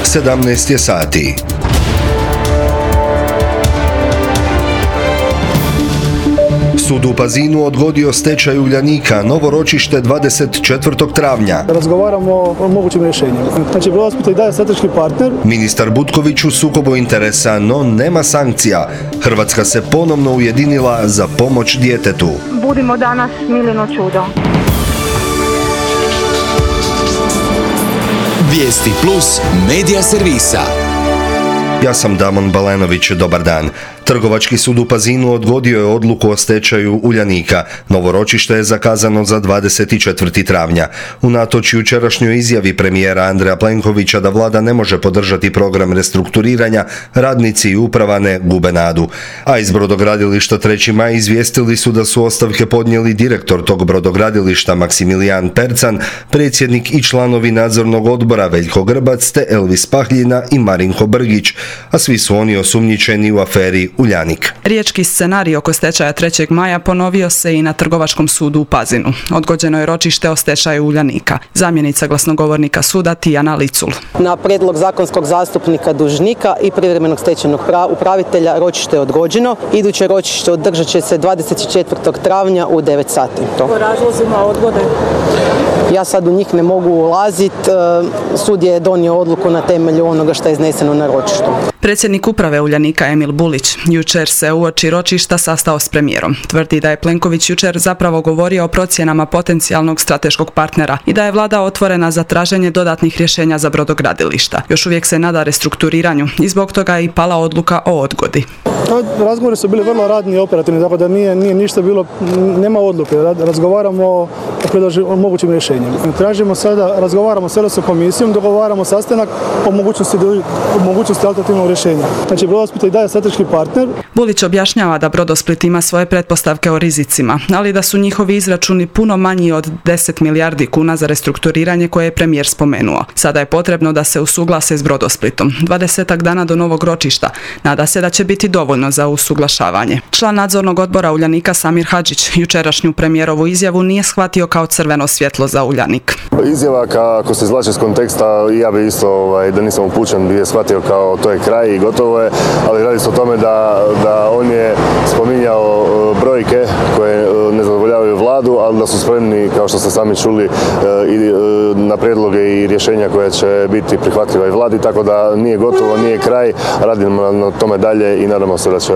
17 je sati. Sud u Pazinu odgodio stečaj Uljanika, novo ročište 24. travnja. Razgovaramo o mogućim rješenjima. Znači, Brodosplit i dalje strateški partner. Ministar Butković u sukobu interesa, no nema sankcija. Hrvatska se ponovno ujedinila za pomoć djetetu. Budimo danas Milino čudo. Vijesti plus medija servisa. Ja sam Damon Balenović, dobar dan. Trgovački sud u Pazinu odgodio je odluku o stečaju Uljanika. Novo ročište je zakazano za 24. travnja. Unatoč jučerašnjoj izjavi premijera Andreja Plenkovića da vlada ne može podržati program restrukturiranja, radnici i uprava ne gube nadu. A iz brodogradilišta 3. maj izvijestili su da su ostavke podnijeli direktor tog brodogradilišta Maksimilijan Percan, predsjednik i članovi nadzornog odbora Veljko Grbac te Elvis Pahljina i Marinko Brgić, a svi su oni osumnjičeni u aferi Uljanik. Riječki scenarij oko stečaja 3. maja ponovio se i na Trgovačkom sudu u Pazinu. Odgođeno je ročište o stečaju Uljanika. Zamjenica glasnogovornika suda Tijana Licul. Na prijedlog zakonskog zastupnika dužnika i privremenog stečajnog upravitelja ročište je odgođeno. Iduće ročište održat će se 24. travnja u 9 sati. Po razlozima odgode? Ja sad u njih ne mogu ulaziti. Sud je donio odluku na temelju onoga što je izneseno na ročištu. Predsjednik uprave Uljanika Emil Bulić jučer se uoči ročišta sastao s premijerom. Tvrdi da je Plenković jučer zapravo govorio o procjenama potencijalnog strateškog partnera i da je vlada otvorena za traženje dodatnih rješenja za brodogradilišta. Još uvijek se nada restrukturiranju i zbog toga je i pala odluka o odgodi. Razgovori su bili vrlo radni i operativni, tako da nije ništa bilo, nema odluke. Razgovaramo o mogućim rješenjima. Tražimo sada, razgovaramo sada sa komisijom, dogovaramo sastanak o mogućnosti alternativnog rješenja. Znači, Brodosplit i dalje strateški partner. Bulić objašnjava da Brodosplit ima svoje pretpostavke o rizicima, ali da su njihovi izračuni puno manji od 10 milijardi kuna za restrukturiranje koje je premijer spomenuo. Sada je potrebno da se usuglase s Brodosplitom. 20 dana do novog ročišta. Nada se da će biti dovoljno za usuglašavanje. Član nadzornog odbora Uljanika Samir Hadžić jučerašnju premijerovu izjavu nije shvatio kao crveno svjetlo za Uljanik. Izjava ako se izvlači iz konteksta, ja bi isto da nisam upućen bi je shvatio kao to je kraj i gotovo je, ali radi se o tome da on je spominjao brojke koje ne zadovoljavaju vladu, ali da su spremni, kao što ste sami čuli, na prijedloge i rješenja koje će biti prihvatljiva i vladi, tako da nije gotovo, nije kraj, radimo na tome dalje i nadamo se da će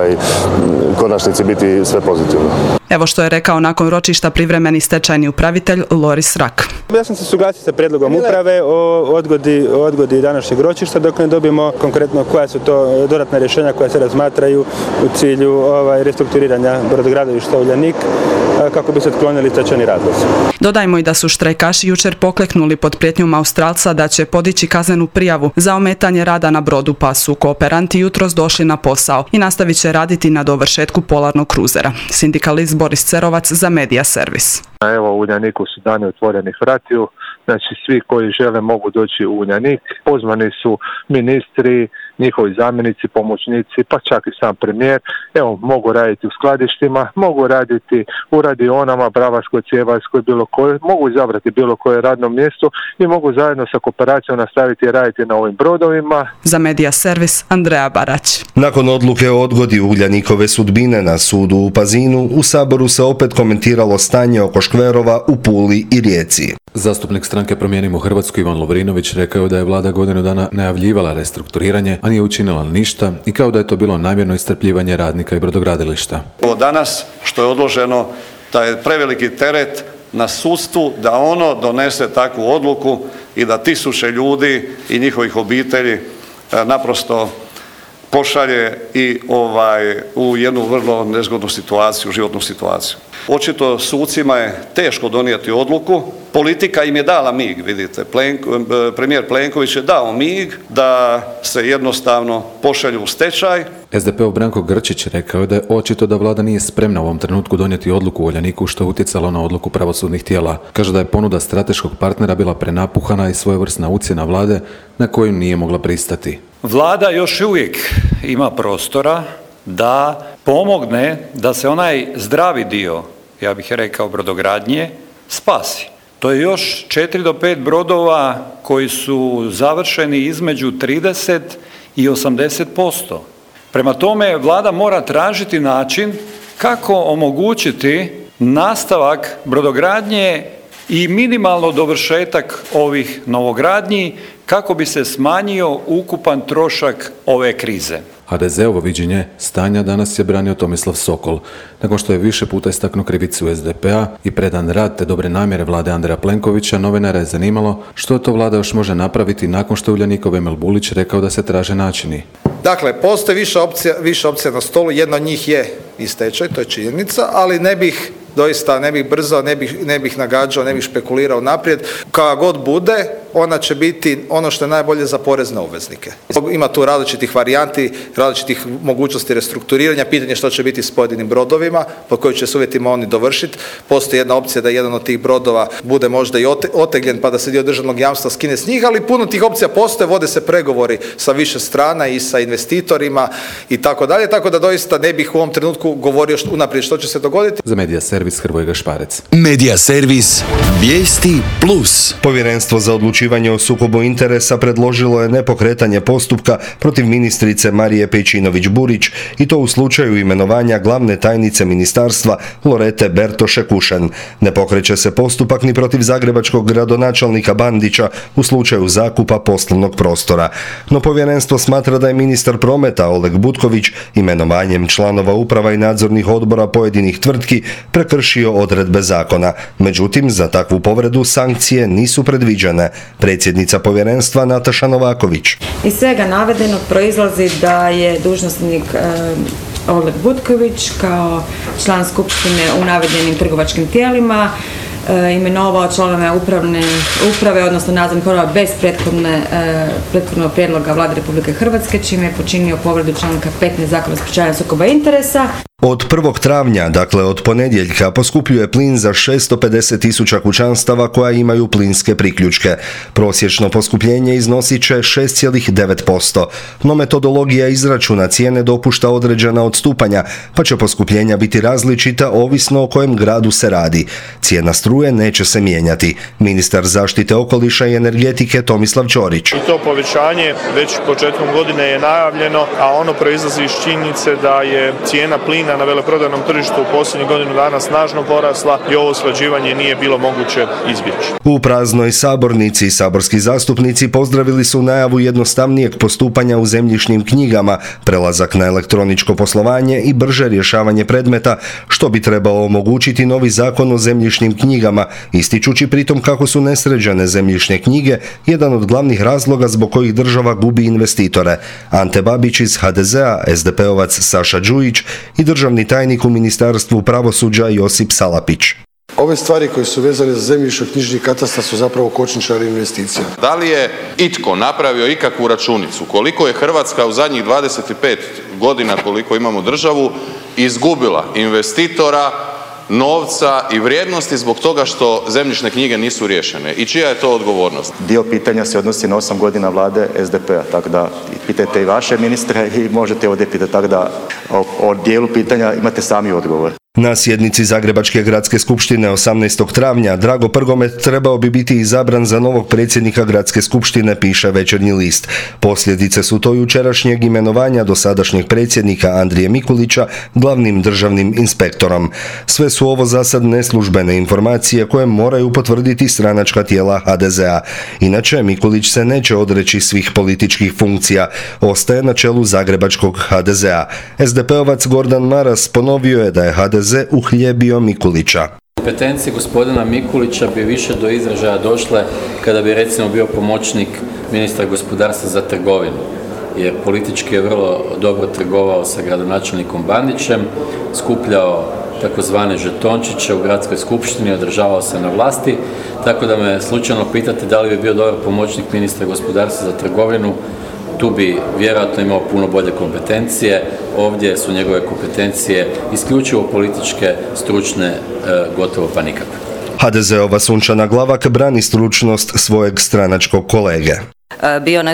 konačnici biti sve pozitivno. Evo što je rekao nakon ročišta privremeni stečajni upravitelj Loris Rak. Ja sam se suglasio sa prijedlogom uprave o odgodi današnjeg ročišta dok ne dobijemo konkretno koja su to dodatna rješenja koja se razmatraju u cilju restrukturiranja brodogradilišta Uljanik kako bi se otklonili stečajni razlozi. Dodajmo i da su štrajkaši jučer pokleknuli pod prijetnjom Australca da će podići kaznenu prijavu za ometanje rada na brodu, pa su kooperanti jutros došli na posao i nastavit će raditi na dovršetku polarnog kruzera. Sindikalist Boris Cerovac za Medija servis. Evo, u Uljaniku su dani otvorenih vratiju, znači svi koji žele mogu doći u Uljanik. Pozvani su ministri, njihovi zamjenici, pomoćnici, pa čak i sam premijer. Evo, mogu raditi u skladištima, mogu raditi u radionama, Bravarskoj, Cjevarskoj, bilo koje, mogu izabrati bilo koje radno mjesto i mogu zajedno sa kooperacijom nastaviti raditi na ovim brodovima. Za Medija servis Andreja Barać. Nakon odluke o odgodi Uljanikove sudbine na sudu u Pazinu, u Saboru se opet komentiralo stanje oko škverova u Puli i Rijeci. Zastupnik stranke Promijenimo Hrvatsku Ivan Lovrinović rekao da je vlada godinu dana najavljivala restrukturiranje, a nije učinila ništa i kao da je to bilo namjerno iscrpljivanje radnika i brodogradilišta. Ovo danas što je odloženo, taj je preveliki teret na sudstvu da ono donese takvu odluku i da tisuće ljudi i njihovih obitelji naprosto pošalje i u jednu vrlo nezgodnu situaciju, životnu situaciju. Očito sucima je teško donijeti odluku. Politika im je dala mig, vidite. Premijer Plenković je dao mig da se jednostavno pošalju u stečaj. SDP-ov Branko Grčić rekao je da je očito da vlada nije spremna u ovom trenutku donijeti odluku u Uljaniku, što je utjecalo na odluku pravosudnih tijela. Kaže da je ponuda strateškog partnera bila prenapuhana i svojevrsna ucjena vlade na koju nije mogla pristati. Vlada još uvijek ima prostora da pomogne da se onaj zdravi dio, ja bih rekao, brodogradnje spasi. To je još 4 do 5 brodova koji su završeni između 30 i 80%. Prema tome, Vlada mora tražiti način kako omogućiti nastavak brodogradnje i minimalno dovršetak ovih novogradnji kako bi se smanjio ukupan trošak ove krize. HDZ-ovo viđenje stanja danas je branio Tomislav Sokol, nakon što je više puta istaknuo krivicu SDP-a i predan rad te dobre namjere vlade Andreja Plenkovića, novinara je zanimalo što to vlada još može napraviti nakon što je Uljanikov Emil Bulić rekao da se traže načini. Dakle, postoji više opcija na stolu, jedna od njih je i stečaj, to je činjenica, ali ne bih brzao, ne bih nagađao, ne bih špekulirao naprijed. Kada god bude, ona će biti ono što je najbolje za porezne obveznike. Ima tu različitih varijanti, različitih mogućnosti restrukturiranja, pitanje što će biti s pojedinim brodovima, pod kojim će se uvjetima oni dovršiti. Postoji jedna opcija da jedan od tih brodova bude možda i otegljen pa da se dio državnog jamstva skine s njih, ali puno tih opcija postoje, vode se pregovori sa više strana i sa investitorima i tako dalje, tako da doista ne bih u ovom trenutku govorio unaprijed što će se dogoditi. Za Medija Servis Hrvoje Gašparec. Medija Servis, vijesti plus. Povjerenstvo za odlučivanje o sukobu interesa predložilo je nepokretanje postupka protiv ministrice Marije Pejčinović-Burić i to u slučaju imenovanja glavne tajnice ministarstva Lorete Bertoše-Kušen. Ne pokreće se postupak ni protiv zagrebačkog gradonačelnika Bandića u slučaju zakupa poslovnog prostora. No povjerenstvo smatra da je ministar prometa Oleg Butković imenovanjem članova uprava i nadzornih odbora pojedinih tvrtki prekršio odredbe zakona. Međutim, za takvu povredu sankcije nisu predviđene. Predsjednica povjerenstva Nataša Novaković. Iz svega navedenog proizlazi da je dužnosnik Oleg Butković kao član skupštine u navedenim trgovačkim tijelima imenovao članove uprave, odnosno nadzornih odbora bez prethodnog prijedloga Vlade Republike Hrvatske, čime je počinio povredu članka 15 Zakona o sprječavanju sukoba interesa. Od 1. travnja, dakle od ponedjeljka, poskupljuje plin za 650.000 kućanstava koja imaju plinske priključke. Prosječno poskupljenje iznosit će 6,9%, no metodologija izračuna cijene dopušta određena odstupanja, pa će poskupljenja biti različita ovisno o kojem gradu se radi. Cijena struje neće se mijenjati. Ministar zaštite okoliša i energetike Tomislav Ćorić. I to povećanje već početkom godine je najavljeno, a ono proizlazi iz činjenice da je cijena plina na veleprodajnom tržištu u posljednjih godinu dana snažno porasla i ovo usklađivanje nije bilo moguće izbjeći. U praznoj sabornici saborski zastupnici pozdravili su najavu jednostavnijeg postupanja u zemljišnim knjigama, prelazak na elektroničko poslovanje i brže rješavanje predmeta, što bi trebao omogućiti novi zakon o zemljišnim knjigama, ističući pritom kako su nesređene zemljišne knjige jedan od glavnih razloga zbog kojih država gubi investitore. Ante Babić iz HDZ-a, SDP-ovac Saša Đujić i državni tajnik u Ministarstvu pravosuđa Josip Salapić. Ove stvari koje su vezane za zemljišno-knjižni katastar su zapravo kočničari investicija. Da li je itko napravio ikakvu računicu koliko je Hrvatska u zadnjih 25 godina koliko imamo državu izgubila investitora, novca i vrijednosti zbog toga što zemljišne knjige nisu riješene i čija je to odgovornost? Dio pitanja se odnosi na 8 godina vlade SDP-a, tako da pitajte i vaše ministre i možete ovdje pitati, tako da o dijelu pitanja imate sami odgovor. Na sjednici Zagrebačke gradske skupštine 18. travnja Drago Prgomet trebao bi biti izabran za novog predsjednika gradske skupštine, piše Večernji list. Posljedice su to jučerašnjeg imenovanja dosadašnjeg predsjednika Andrije Mikulića glavnim državnim inspektorom. Sve su ovo za sad neslužbene informacije koje moraju potvrditi stranačka tijela HDZ-a. Inače, Mikulić se neće odreći svih političkih funkcija. Ostaje na čelu zagrebačkog HDZ-a. SDP-ovac Gordan Maras ponovio je da je HDZ uhljebio Mikulića. Kompetencije gospodina Mikulića bi više do izražaja došle kada bi recimo bio pomoćnik ministra gospodarstva za trgovinu, jer politički je vrlo dobro trgovao sa gradonačelnikom Bandićem, skupljao takozvane žetončiće u gradskoj skupštini, održavao se na vlasti, tako da me slučajno pitate da li bi bio dobar pomoćnik ministra gospodarstva za trgovinu. Tu bi vjerojatno imao puno bolje kompetencije, ovdje su njegove kompetencije isključivo političke, stručne, gotovo pa nikakve. HDZ-ova Sunčana Glavak brani stručnost svojeg stranačkog kolege. Bio netko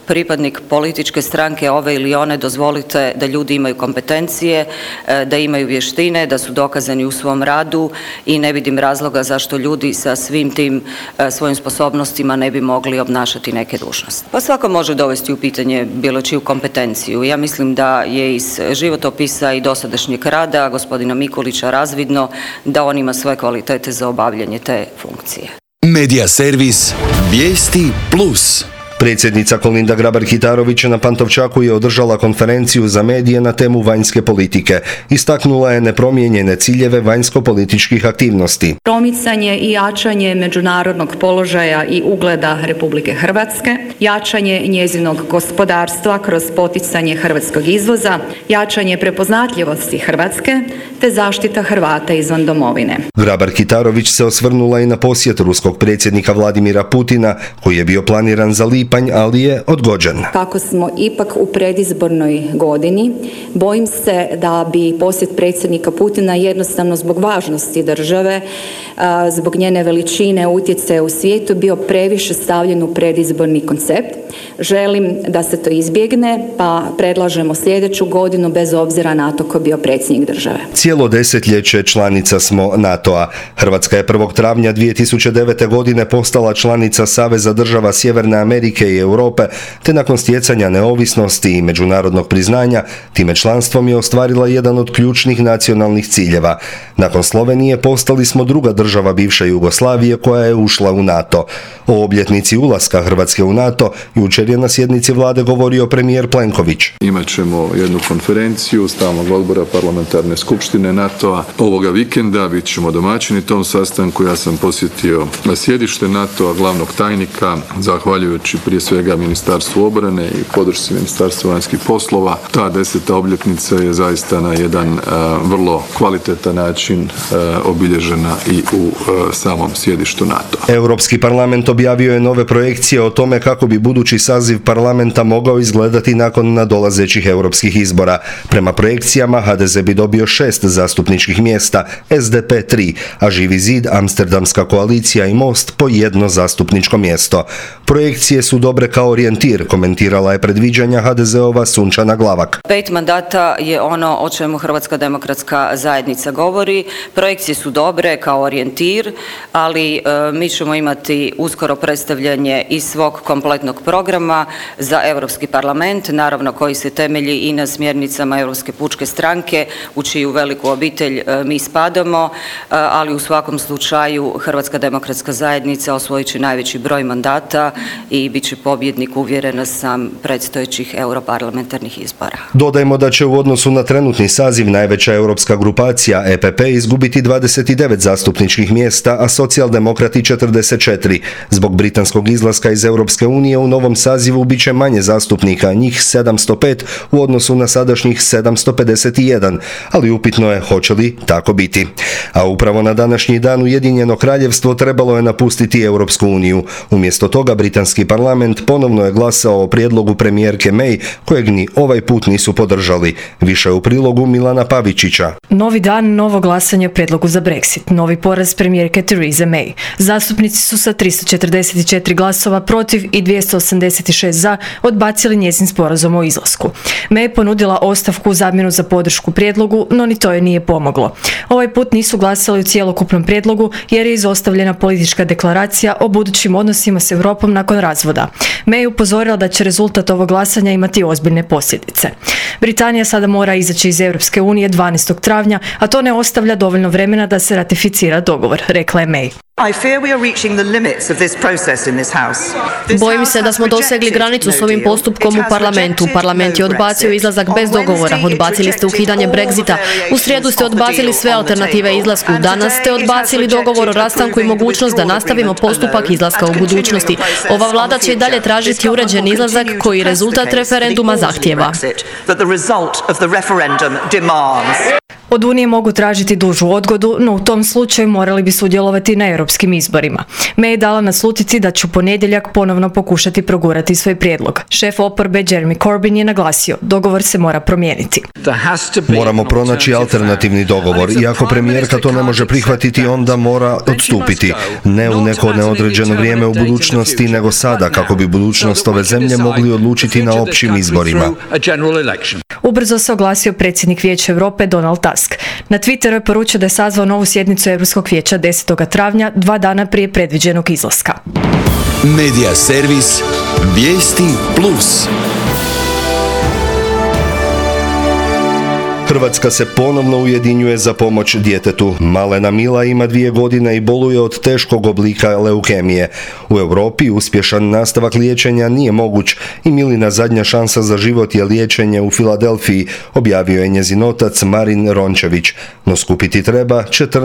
pripadnik političke stranke ove ili one, dozvolite da ljudi imaju kompetencije, da imaju vještine, da su dokazani u svom radu i ne vidim razloga zašto ljudi sa svim tim svojim sposobnostima ne bi mogli obnašati neke dužnosti. Pa svako može dovesti u pitanje bilo čiju kompetenciju. Ja mislim da je iz životopisa i dosadašnjeg rada gospodina Mikulića razvidno da on ima svoje kvalitete za obavljanje te funkcije. Medija servis Vijesti Plus. Predsjednica Kolinda Grabar-Kitarović na Pantovčaku je održala konferenciju za medije na temu vanjske politike. Istaknula je nepromijenjene ciljeve vanjsko-političkih aktivnosti. Promicanje i jačanje međunarodnog položaja i ugleda Republike Hrvatske, jačanje njezinog gospodarstva kroz poticanje hrvatskog izvoza, jačanje prepoznatljivosti Hrvatske, te zaštita Hrvata izvan domovine. Grabar-Kitarović se osvrnula i na posjet ruskog predsjednika Vladimira Putina, koji je bio planiran za lipanj, ali je odgođen. Kako smo ipak u predizbornoj godini, bojim se da bi posjet predsjednika Putina jednostavno zbog važnosti države, zbog njene veličine, utjecaja u svijetu bio previše stavljen u predizborni koncept. Želim da se to izbjegne, pa predlažemo sljedeću godinu bez obzira na to ko bio predsjednik države. Cijelo desetljeće članica smo NATO-a. Hrvatska je 1. travnja 2009. godine postala članica Saveza država Sjeverne Amerike i Europe, te nakon stjecanja neovisnosti i međunarodnog priznanja, time članstvom je ostvarila jedan od ključnih nacionalnih ciljeva. Nakon Slovenije postali smo druga država bivše Jugoslavije koja je ušla u NATO. O obljetnici ulaska Hrvatske u NATO jučer je na sjednici vlade govorio premijer Plenković. Imat ćemo jednu konferenciju stalnog odbora parlamentarne skupštine NATO-a ovoga vikenda, bit ćemo domaćini tom sastanku. Ja sam posjetio sjedište NATO-a, glavnog tajnika, zahvaljujući prije svega Ministarstvu obrane i podršci Ministarstva vanjskih poslova. Ta 10. obljetnica je zaista na jedan vrlo kvalitetan način obilježena i u samom sjedištu NATO. Europski parlament objavio je nove projekcije o tome kako bi budući saziv parlamenta mogao izgledati nakon nadolazećih europskih izbora. Prema projekcijama HDZ bi dobio 6 zastupničkih mjesta, SDP 3, a Živi zid, Amsterdamska koalicija i Most po 1 zastupničko mjesto. Projekcije su dobre kao orijentir, komentirala je predviđanja HDZ-ova Sunčana Glavak. 5 mandata je ono o čemu Hrvatska demokratska zajednica govori. Projekcije su dobre kao orijentir, ali mi ćemo imati uskoro predstavljanje i svog kompletnog programa za Europski parlament, naravno koji se temelji i na smjernicama Europske pučke stranke, u čiju veliku obitelj mi spadamo, ali u svakom slučaju Hrvatska demokratska zajednica osvojit će najveći broj mandata i bit će pobjednik, uvjerena sam, predstojećih europarlamentarnih izbora. Dodajmo da će u odnosu na trenutni saziv najveća europska grupacija EPP izgubiti 29 zastupničkih mjesta, a socijaldemokrati 44. Zbog britanskog izlaska iz Europske unije u novom sazivu bit će manje zastupnika, njih 705 u odnosu na sadašnjih 751, ali upitno je hoće li tako biti. A upravo na današnji dan Ujedinjeno kraljevstvo trebalo je napustiti Europsku uniju. Umjesto toga britanski parlament ponovno je glasao o prijedlogu premijerke May, kojeg ni ovaj put nisu podržali. Više u prilogu Milana Pavičića. Novi dan, novo glasanje o prijedlogu za Brexit. Novi poraz premijerke Therese May. Zastupnici su sa 344 glasova protiv i 286 za odbacili njezin sporazum o izlasku. May je ponudila ostavku u zamjenu za podršku prijedlogu, no ni to joj nije pomoglo. Ovaj put nisu glasali u cjelokupnom prijedlogu jer je izostavljena politička deklaracija o budućim odnosima s Europom nakon razvoda. May je upozorila da će rezultat ovog glasanja imati ozbiljne posljedice. Britanija sada mora izaći iz Europske unije 12. travnja, a to ne ostavlja dovoljno vremena da se ratificira dogovor, rekla je May. Bojim se da smo dosegli granicu s ovim postupkom u parlamentu. Parlament je odbacio izlazak bez dogovora. Odbacili ste ukidanje Brexita. U srijedu ste odbacili sve alternative izlasku. Danas ste odbacili dogovor o rastanku i mogućnost da nastavimo postupak izlaska u budućnosti. Ova vlada će i dalje tražiti uređen izlazak koji rezultat referenduma zahtijeva. Od Unije mogu tražiti dužu odgodu, no u tom slučaju morali bi sudjelovati na europskoj europskim izborima. May je dala naslutiti da će u ponedjeljak ponovno pokušati progurati svoj prijedlog. Šef oporbe Jeremy Corbyn je naglasio, dogovor se mora promijeniti. Moramo pronaći alternativni dogovor i ako premijerka to ne može prihvatiti, onda mora odstupiti. Ne u neko neodređeno vrijeme u budućnosti, nego sada, kako bi budućnost ove zemlje mogli odlučiti na općim izborima. Ubrzo se oglasio predsjednik Vijeća Europe Donald Tusk. Na Twitteru je poručio da je sazvao novu sjednicu Europskog vijeća 10. travnja, 2 dana prije predviđenog izlaska. Medija servis Vijesti Plus. Hrvatska se ponovno ujedinjuje za pomoć djetetu. Malena Mila ima 2 godine i boluje od teškog oblika leukemije. U Europi uspješan nastavak liječenja nije moguć i Milina zadnja šansa za život je liječenje u Filadelfiji, objavio je njezin otac Marin Rončević. No skupiti treba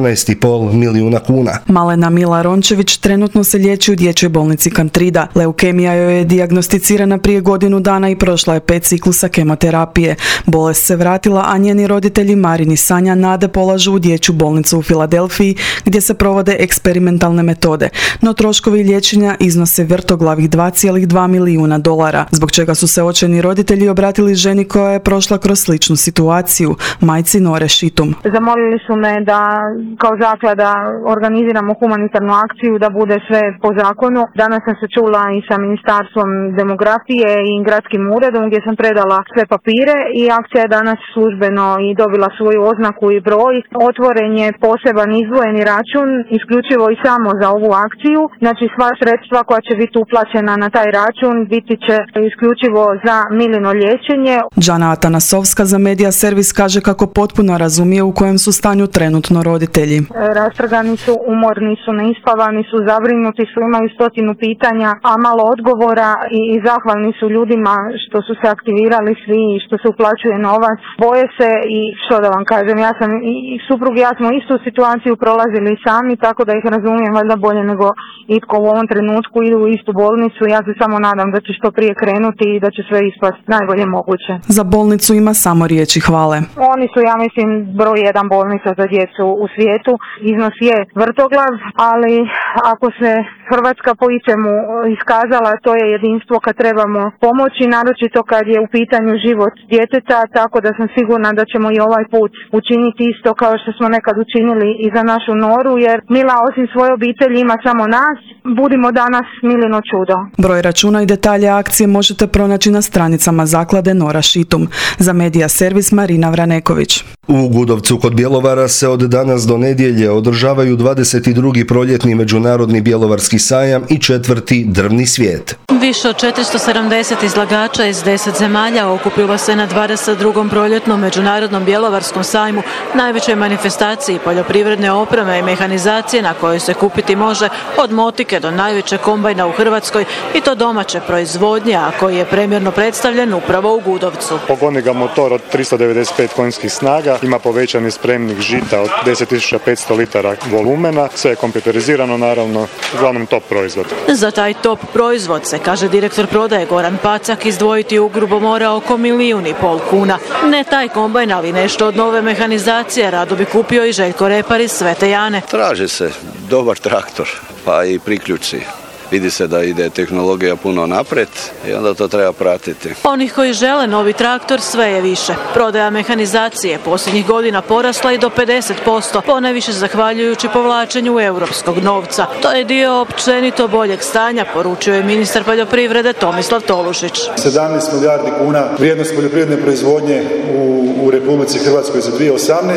14,5 milijuna kuna. Malena Mila Rončević trenutno se liječi u dječjoj bolnici Kantrida. Leukemija joj je dijagnosticirana prije godinu dana i prošla je 5 ciklusa kemoterapije. Bolest se vratila, a njeni roditelji Marin i Sanja nade polažu u dječju bolnicu u Filadelfiji gdje se provode eksperimentalne metode, no troškovi liječenja iznose vrtoglavih $2,2 milijuna, zbog čega su se očajni roditelji obratili ženi koja je prošla kroz sličnu situaciju, majci Nore Šitum. Zamolili su me da kao zaklada organiziramo humanitarnu akciju, da bude sve po zakonu. Danas sam se čula i sa Ministarstvom demografije i gradskim uredom gdje sam predala sve papire i akcija je danas službeno i dobila svoju oznaku i broj. Otvoren je poseban izdvojeni račun isključivo i samo za ovu akciju. Znači sva sredstva koja će biti uplaćena na taj račun biti će isključivo za Milino liječenje. Džana Atanasovska za Medija servis kaže kako potpuno razumije u kojem su stanju trenutno roditelji. Rastrgani su, umorni su, neispavani su, zabrinuti su, imaju 100 pitanja, a malo odgovora i zahvalni su ljudima što su se aktivirali svi i što se uplaćuje novac. Boje se i što da vam kažem, ja sam i suprug i ja smo istu situaciju prolazili sami, tako da ih razumijem valjda bolje nego itko u ovom trenutku. Idu u istu bolnicu, ja se samo nadam da će što prije krenuti i da će sve ispasti najbolje moguće. Za bolnicu ima samo riječi hvale. Oni su, ja mislim, broj 1 bolnica za djecu u svijetu. Iznos je vrtoglav, ali ako se Hrvatska po ičemu iskazala, to je jedinstvo kad trebamo pomoći, naročito kad je u pitanju život djeteta, tako da sam sigurna da ćemo i ovaj put učiniti isto kao što smo nekad učinili i za našu Noru, jer Mila osim svoje obitelji ima samo nas. Budimo danas Milino čudo. Broj računa i detalje akcije možete pronaći na stranicama zaklade Nora Šitum. Za Medija servis Marina Vraneković. U Gudovcu kod Bjelovara se od danas do nedjelje održavaju 22. proljetni međunarodni bjelovarski sajam i 4. drvni svijet. Više od 470 izlagača iz 10 zemalja okupilo se na 22. proljetnom međunarodnom bjelovarskom sajmu, najvećoj manifestaciji poljoprivredne opreme i mehanizacije na kojoj se kupiti može od motike do najvećeg kombajna u Hrvatskoj i to domaće proizvodnje, a koji je premjerno predstavljen upravo u Gudovcu. Pogoni ga motor od 395 konjskih snaga, ima povećani spremnik žita od 10.500 litara volumena, sve je kompjuterizirano naravno, uglavnom top proizvod. Za taj top proizvod se, kaže direktor prodaje Goran Pacak, izdvojiti u Grubomora oko 1,5 milijuna kuna. Ne taj kombajn, ali nešto od nove mehanizacije rado bi kupio i Željko Repar iz Svete Jane. Traži se dobar traktor, pa i priključci. Vidi se da ide tehnologija puno naprijed i onda to treba pratiti. Onih koji žele novi traktor sve je više. Prodaja mehanizacije posljednjih godina porasla i do 50%, ponajviše zahvaljujući povlačenju europskog novca. To je dio općenito boljeg stanja, poručio je ministar poljoprivrede Tomislav Tolušić. 17 milijardi kuna vrijednost poljoprivredne proizvodnje u Republici Hrvatskoj za 2018.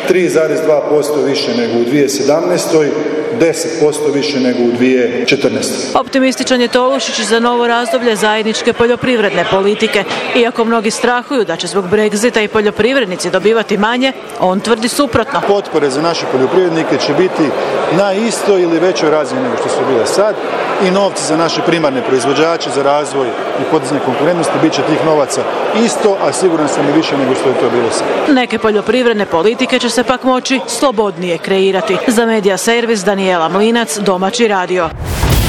3,2% više nego u 2017. 10% više nego u 2014. Optimističan je Tolušić za novo razdoblje zajedničke poljoprivredne politike. Iako mnogi strahuju da će zbog Brexita i poljoprivrednici dobivati manje, on tvrdi suprotno. Potpore za naše poljoprivrednike će biti na istoj ili većoj razini nego što su bile sad i novci za naše primarne proizvođače, za razvoj i podizanje konkurentnosti bit će tih novaca isto, a siguran sam i više nego što je to bilo sad. Neke poljoprivredne politike će se pak moći slobodnije kreirati. Za Medija servis Danijela Mlinac, Domaći radio.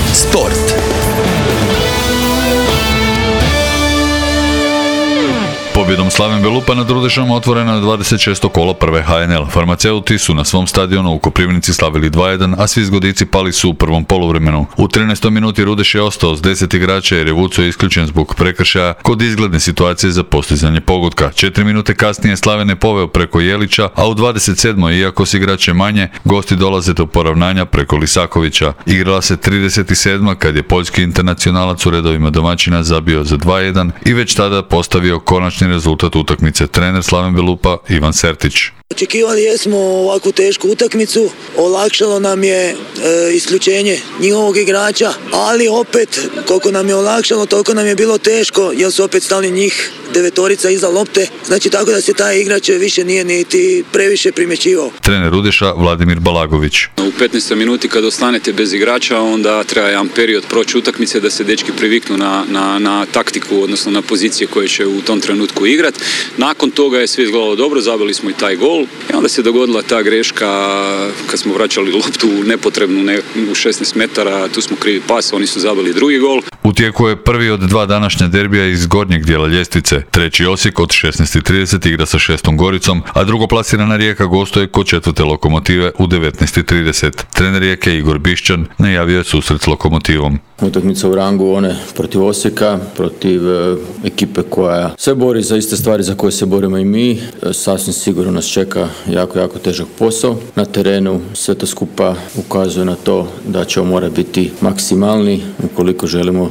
Sport. Pobjedom Slaven Belupa nad Rudešom otvoreno je 26. kolo prve HNL. Farmaceuti su na svom stadionu u Koprivnici slavili 2-1, a svi zgodici pali su u prvom poluvremenu. U 13. minuti Rudeš je ostao s 10 igrača jer je Vuco isključen zbog prekršaja kod izgledne situacije za postizanje pogotka. 4 minute kasnije Slaven je poveo preko Jelića, a u 27. iako s igrače manje, gosti dolaze do poravnanja preko Lisakovića. Igrala se 37. kad je poljski internacionalac u redovima domaćina zabio za 2-1 i već tada postavio konačni rezultat utakmice trener Slaven Belupa Ivan Sertić. Očekivali jesmo ovakvu tešku utakmicu, olakšalo nam je isključenje njihovog igrača, ali opet koliko nam je olakšalo, toliko nam je bilo teško jer su opet stali njih devetorica iza lopte, znači tako da se taj igrač više nije niti previše primjećivao. Trener Rudeša Vladimir Balagović. U 15. minuti kad ostanete bez igrača, onda treba jedan period proći utakmice da se dečki priviknu na taktiku, odnosno na pozicije koje će u tom trenutku igrati. Nakon toga je sve izgledalo dobro, zabili smo i taj gol i onda se dogodila ta greška kad smo vraćali loptu nepotrebnu u 16 metara, tu smo krivi pas, oni su zabili drugi gol. U tijeku je prvi od dva današnja derbija iz gornjeg dijela ljestvice. Treći Osijek od 16:30 igra sa 6. Goricom, a drugoplasirana Rijeka gostuje kod 4. Lokomotive u 19:30. Trener Rijeke Igor Bišćan najavio je susret s Lokomotivom. Utakmica u rangu one protiv Osijeka, protiv ekipe koja se bori za iste stvari za koje se borimo i mi. Sasvim sigurno nas čeka jako težak posao. Na terenu sve to skupa ukazuje na to da ćemo morati biti maksimalni ukoliko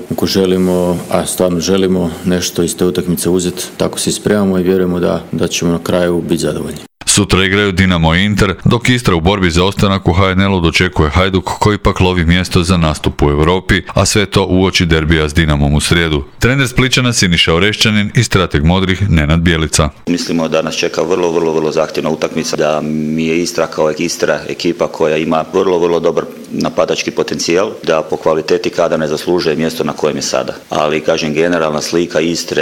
želimo, a stvarno želimo nešto iz te utakmice uzeti. Tako se spremamo i vjerujemo da ćemo na kraju biti zadovoljni. Sutra igraju Dinamo i Inter, dok Istra u borbi za ostanak u HNL-u dočekuje Hajduk koji pak lovi mjesto za nastup u Europi, a sve to uoči derbija s Dinamom u srijedu. Trener Splićana Siniša Orešćanin i strateg modrih Nenad Bjelica. Mislimo da nas čeka vrlo zahtjevna utakmica, da mi je Istra kao Istra ekipa koja ima vrlo dobar napadački potencijal, da po kvaliteti kada ne zaslužuje mjesto na kojem je sada. Ali kažem, generalna slika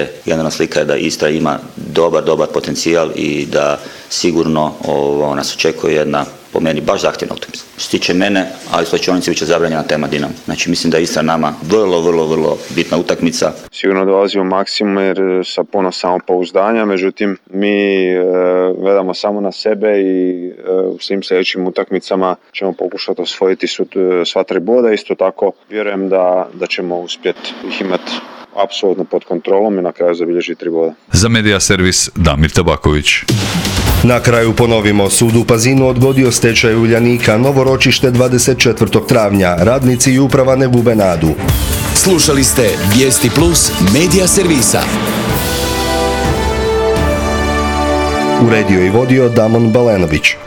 je da Istra ima dobar potencijal i da sigurno nas očekuje jedna, po meni, baš zahtjevna utakmica. Što se tiče mene, ali Slačonici bit će zabranjena tema Dinamo. Znači mislim da je Istra nama vrlo bitna utakmica. Sigurno dolazimo maksimum jer sa puno samopouzdanja, međutim mi gledamo samo na sebe i u svim sljedećim utakmicama ćemo pokušati osvojiti sva 3 boda. Isto tako vjerujem da ćemo uspjeti ih imati apsolutno pod kontrolom i na kraju zabilježiti 3 boda. Za Medija servis Damir Tabaković. Na kraju ponovimo, sud u Pazinu odgodio stečaj Uljanika, novo ročište 24. travnja, radnici i uprava ne gube nadu. Slušali ste Vijesti Plus Medija servisa. Uredio i vodio Damon Balenović.